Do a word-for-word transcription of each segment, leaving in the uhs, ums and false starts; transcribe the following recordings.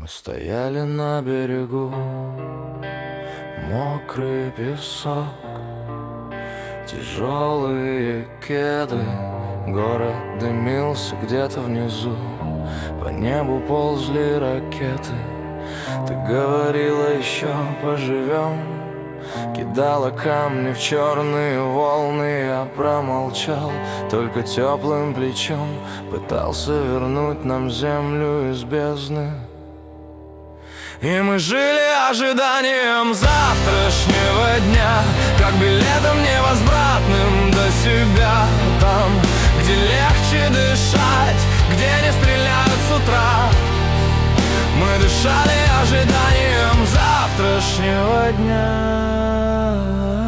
Мы стояли на берегу, мокрый песок, тяжелые кеды. Город дымился где-то внизу, по небу ползли ракеты. Ты говорила, еще поживем, кидала камни в черные волны. Я промолчал, только теплым плечом пытался вернуть нам землю из бездны. И мы жили ожиданием завтрашнего дня, как билетом невозвратным до себя. Там, где легче дышать, где не стреляют с утра. Мы дышали ожиданием завтрашнего дня.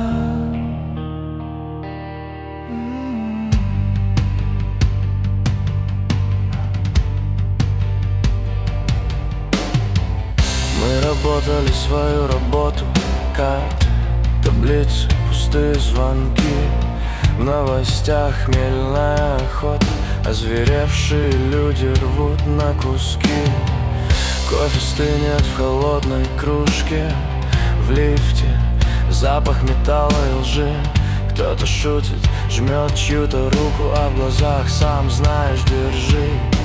Мы работали свою работу, карты, таблицы, пустые звонки. В новостях хмельная охота, озверевшие люди рвут на куски. Кофе стынет в холодной кружке, в лифте запах металла и лжи. Кто-то шутит, жмет чью-то руку, а в глазах сам знаешь, держись.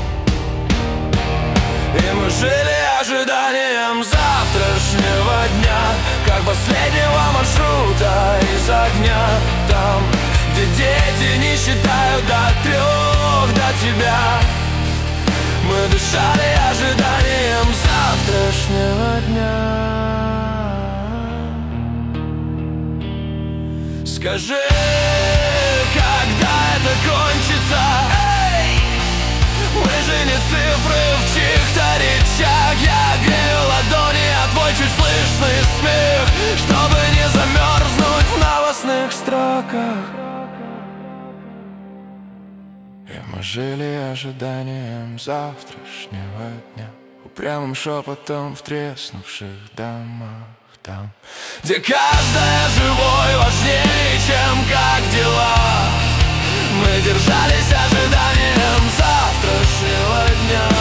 И мы жили ожиданием завтрашнего дня, как последнего маршрута из огня. Там, где дети не считают до трех, до тебя. Мы дышали ожиданием завтрашнего дня. Скажи, когда это кончится? Эй! Мы же не цифры в чьих-то речах. Я грею ладони, а твой чуть слышный смех, чтобы не замерзнуть в новостных строках. И мы жили ожиданием завтрашнего дня, упрямым шепотом в треснувших домах. Там, где каждое живой важнее, чем как дела. Мы держались ожиданием завтрашнего дня.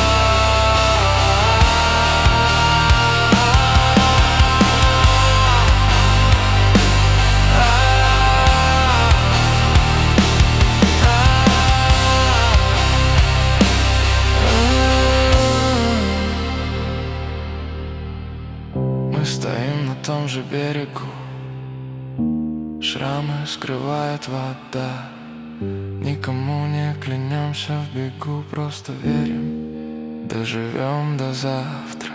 Мы стоим на том же берегу, шрамы скрывает вода. Никому не клянемся в бегу, просто верим, доживем до завтра.